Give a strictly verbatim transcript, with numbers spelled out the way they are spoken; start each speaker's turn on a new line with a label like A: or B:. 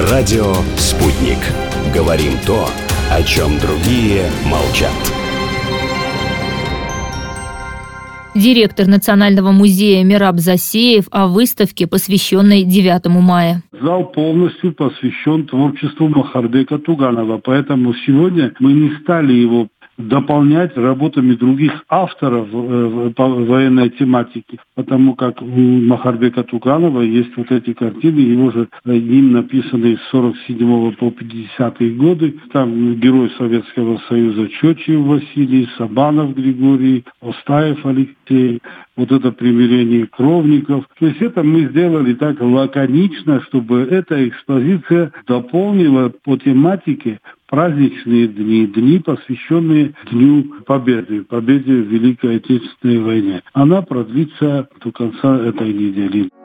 A: Радио «Спутник». Говорим то, о чем другие молчат.
B: Директор Национального музея Мераб Засеев о выставке, посвященной девятому мая.
C: Зал полностью посвящен творчеству Махарбека Туганова, поэтому сегодня мы не стали его дополнять работами других авторов по военной тематике, потому как у Махарбека Туганова есть вот эти картины, его же им написанные с сорок седьмого по пятидесятые годы. Там герой Советского Союза Чочиев Василий, Сабанов Григорий, Остаев Алексей, вот это примирение кровников. То есть это мы сделали так лаконично, чтобы эта экспозиция дополнила по тематике праздничные дни, дни, посвященные Дню Победы, победе в Великой Отечественной войне. Она продлится до конца этой недели.